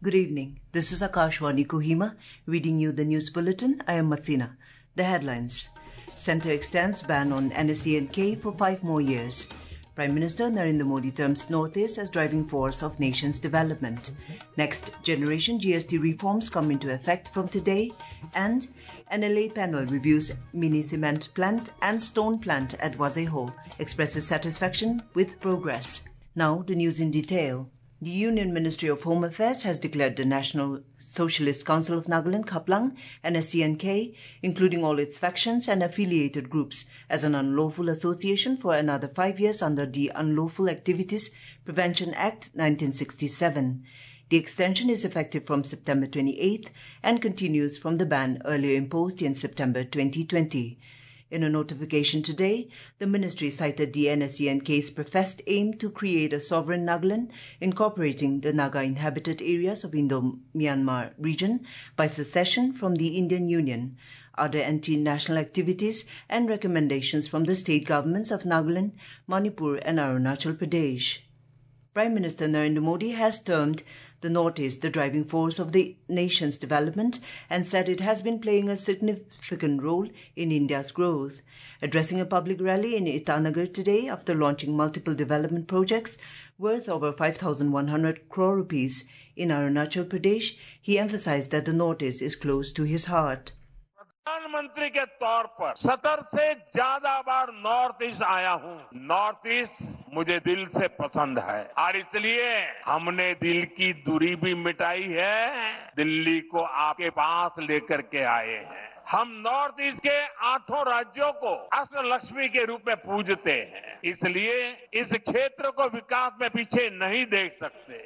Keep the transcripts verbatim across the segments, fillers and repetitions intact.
Good evening. This is Akashwani Kohima reading you the news bulletin. I am Matsina. The headlines. Centre extends ban on N S E N K for five more years. Prime Minister Narendra Modi terms Northeast as driving force of nation's development. Next generation G S T reforms come into effect from today. And N L A panel reviews mini cement plant and stone plant at Wazeho, expresses satisfaction with progress. Now the news in detail. The Union Ministry of Home Affairs has declared the National Socialist Council of Nagaland, Khaplang, N S E N K, including all its factions and affiliated groups, as an unlawful association for another five years under the Unlawful Activities Prevention Act nineteen sixty-seven. The extension is effective from September twenty-eighth and continues from the ban earlier imposed in September twenty twenty. In a notification today, the ministry cited the N S E N K's professed aim to create a sovereign Nagaland, incorporating the Naga inhabited areas of Indo-Myanmar region by secession from the Indian Union, other anti-national activities and recommendations from the state governments of Nagaland, Manipur and Arunachal Pradesh. Prime Minister Narendra Modi has termed the Northeast the driving force of the nation's development and said it has been playing a significant role in India's growth. Addressing a public rally in Itanagar today after launching multiple development projects worth over five thousand one hundred crore rupees in Arunachal Pradesh, he emphasized that the Northeast is close to his heart. प्रधानमंत्री के तौर पर सत्तर से ज्यादा बार north east आया हूं। North east मुझे दिल से पसंद है और इसलिए हमने दिल की दूरी भी मिटाई है, दिल्ली को आपके पास लेकर के आए हैं। हम नॉर्थ ईस्ट के आठों राज्यों को अष्टलक्ष्मी के रूप में पूजते हैं, इसलिए इस क्षेत्र को विकास में पीछे नहीं देख सकते।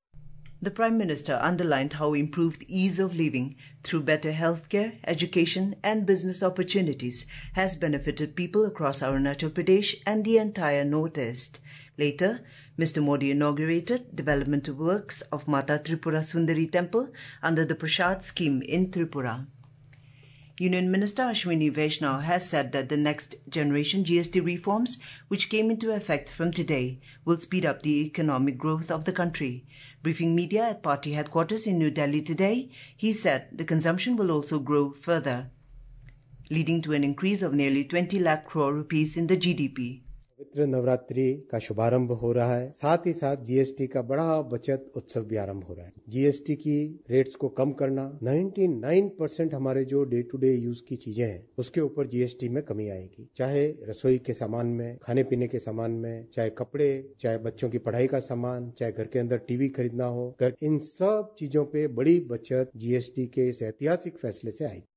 The Prime Minister underlined how improved ease of living through better healthcare, education and business opportunities has benefited people across Arunachal Pradesh and the entire Northeast. Later, Mister Modi inaugurated development works of Mata Tripura Sundari Temple under the Prasad scheme in Tripura. Union Minister Ashwini Vaishnaw has said that the next generation G S T reforms, which came into effect from today, will speed up the economic growth of the country. Briefing media at party headquarters in New Delhi today, he said the consumption will also grow further, leading to an increase of nearly twenty lakh crore rupees in the G D P. पवित्र नवरात्रि का शुभारंभ हो रहा है, साथ ही साथ GST का बड़ा बचत उत्सव भी आरंभ हो रहा है। जीएसटी की रेट्स को कम करना, निन्यानवे परसेंट हमारे जो डे टू डे यूज की चीजें हैं उसके ऊपर जीएसटी में कमी आएगी, चाहे रसोई के सामान में, खाने पीने के सामान में, चाहे कपड़े, चाहे बच्चों की पढ़ाई का सामान, चाहे घर के अंदर टीवी खरीदना हो, इन सब चीजों पे बड़ी बचत जीएसटी के इस ऐतिहासिक फैसले से आएगी।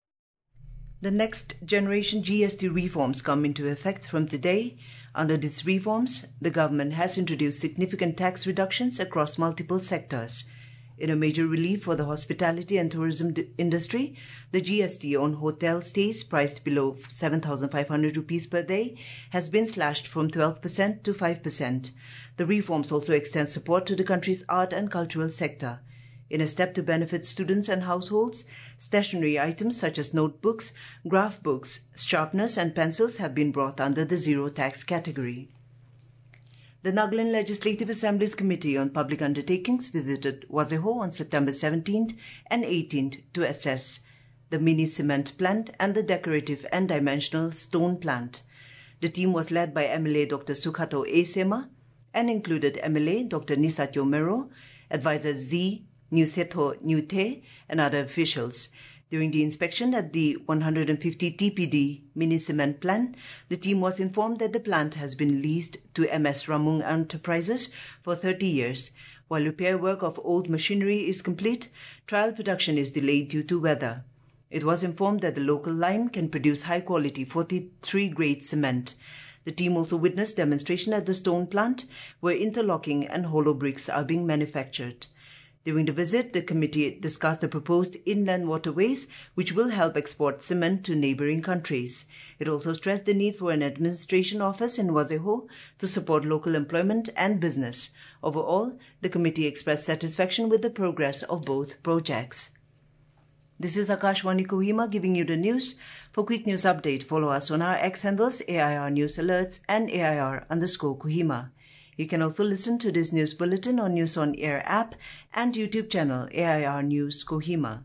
The next generation G S T reforms come into effect from today. Under these reforms, the government has introduced significant tax reductions across multiple sectors. In a major relief for the hospitality and tourism d- industry, the G S T on hotel stays priced below seven thousand five hundred rupees per day has been slashed from twelve percent to five percent. The reforms also extend support to the country's art and cultural sector. In a step to benefit students and households, stationery items such as notebooks, graph books, sharpeners and pencils have been brought under the zero tax category. The Nagaland Legislative Assembly's Committee on Public Undertakings visited Wazeho on September seventeenth and eighteenth to assess the mini cement plant and the decorative and dimensional stone plant. The team was led by M L A Doctor Sukhato A. Sema and included M L A Doctor Nisatyo Mero, Advisor Z. Nusetho Nute and other officials. During the inspection at the one hundred fifty T P D mini cement plant, the team was informed that the plant has been leased to M S Ramung Enterprises for thirty years. While repair work of old machinery is complete, trial production is delayed due to weather. It was informed that the local line can produce high-quality forty-three grade cement. The team also witnessed demonstration at the stone plant, where interlocking and hollow bricks are being manufactured. During the visit, the committee discussed the proposed inland waterways, which will help export cement to neighboring countries. It also stressed the need for an administration office in Wazeho to support local employment and business. Overall, the committee expressed satisfaction with the progress of both projects. This is Akashwani Kohima giving you the news. For quick news update, follow us on our X handles A I R News Alerts and A I R underscore Kohima. You can also listen to this news bulletin on News on Air app and YouTube channel A I R News Kohima.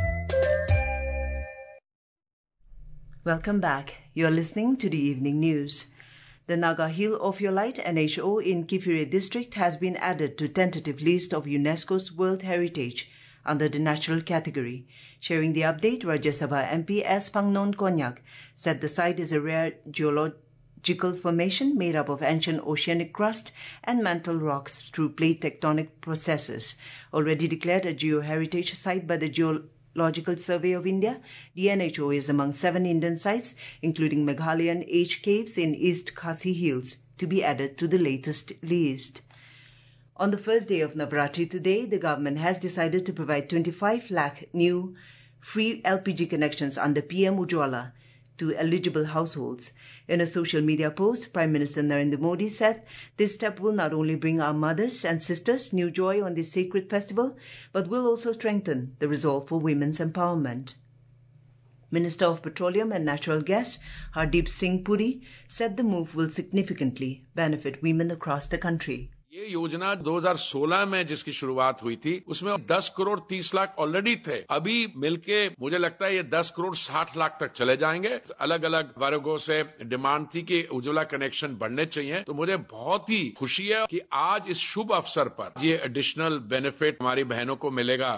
Welcome back. You're listening to the evening news. The Naga Hill Ophiolite N H O in Kifire district has been added to tentative list of UNESCO's World Heritage under the natural category. Sharing the update, Rajya Sabha M P S. Pangnon Konyak said the site is a rare geological formation made up of ancient oceanic crust and mantle rocks through plate tectonic processes. Already declared a geoheritage site by the Geological Survey of India, the N H O is among seven Indian sites, including Meghalayan age caves in East Khasi Hills, to be added to the latest list. On the first day of Navratri today, the government has decided to provide twenty-five lakh new free L P G connections under P M Ujjwala to eligible households. In a social media post, Prime Minister Narendra Modi said this step will not only bring our mothers and sisters new joy on this sacred festival, but will also strengthen the resolve for women's empowerment. Minister of Petroleum and Natural Gas, Hardeep Singh Puri, said the move will significantly benefit women across the country. ये योजना दो हज़ार सोलह में जिसकी शुरुआत हुई थी उसमें दस करोड़ तीस लाख ऑलरेडी थे. अभी मिलके मुझे लगता है ये दस करोड़ साठ लाख तक चले जाएंगे. अलग अलग वर्गों से डिमांड थी कि उज्ज्वला कनेक्शन बढ़ने चाहिए, तो मुझे बहुत ही खुशी है कि आज इस शुभ अवसर पर ये एडिशनल बेनिफिट हमारी बहनों को मिलेगा.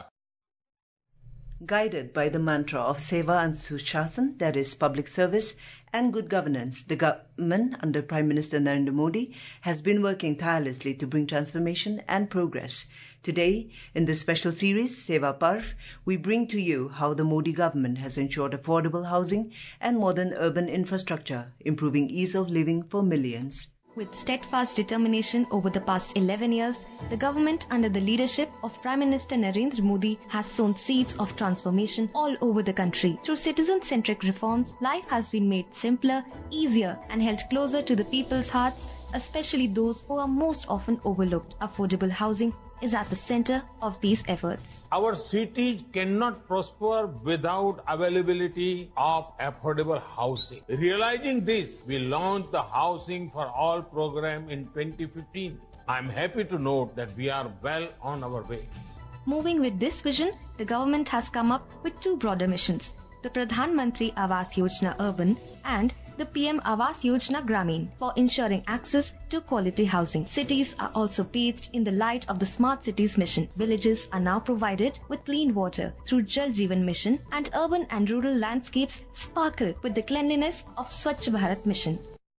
Guided by the mantra of Seva and Sushasana, that is public service and good governance, the government under Prime Minister Narendra Modi has been working tirelessly to bring transformation and progress. Today, in this special series, Seva Parv, we bring to you how the Modi government has ensured affordable housing and modern urban infrastructure, improving ease of living for millions. With steadfast determination over the past eleven years, the government under the leadership of Prime Minister Narendra Modi has sown seeds of transformation all over the country. Through citizen-centric reforms, life has been made simpler, easier and held closer to the people's hearts, especially those who are most often overlooked. Affordable housing is at the center of these efforts. Our cities cannot prosper without availability of affordable housing. Realizing this, we launched the Housing for All program in twenty fifteen. I am happy to note that we are well on our way. Moving with this vision, the government has come up with two broader missions: the Pradhan Mantri Awas Yojana Urban and the P M Awas Yojana Gramin for ensuring access to quality housing. Cities are also paced in the light of the Smart Cities mission. Villages are now provided with clean water through Jal Jeevan mission, and urban and rural landscapes sparkle with the cleanliness of Swachh Bharat mission.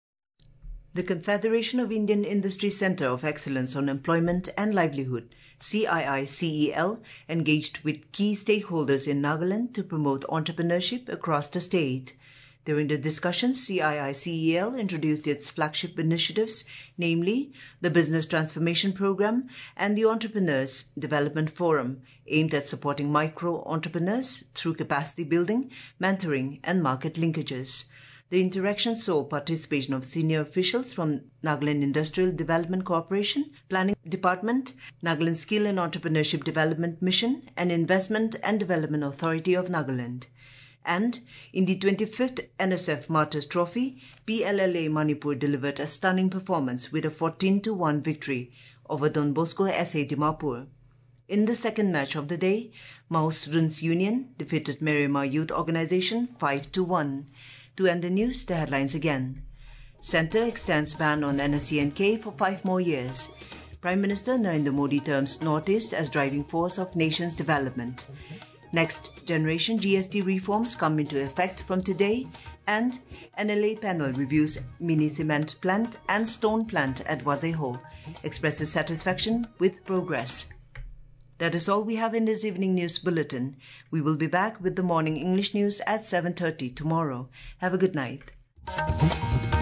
The Confederation of Indian Industry Centre of Excellence on Employment and Livelihood, C I I C E L, engaged with key stakeholders in Nagaland to promote entrepreneurship across the state. During the discussions, C I I C E L introduced its flagship initiatives, namely the Business Transformation Program and the Entrepreneurs Development Forum, aimed at supporting micro-entrepreneurs through capacity building, mentoring and market linkages. The interaction saw participation of senior officials from Nagaland Industrial Development Corporation, Planning Department, Nagaland Skill and Entrepreneurship Development Mission, and Investment and Development Authority of Nagaland. And in the twenty-fifth N S F Martyrs Trophy, P L L A Manipur delivered a stunning performance with a fourteen to one victory over Don Bosco S A Dimapur. In the second match of the day, Mao Students Union defeated Merima Youth Organization five to one. To end the news, the headlines again. Centre extends ban on N S C N K for five more years. Prime Minister Narendra Modi terms Northeast as driving force of nation's development. Next generation G S T reforms come into effect from today, and N L A panel reviews mini cement plant and stone plant at Wazeho, expresses satisfaction with progress. That is all we have in this evening news bulletin. We will be back with the morning English news at seven thirty tomorrow. Have a good night.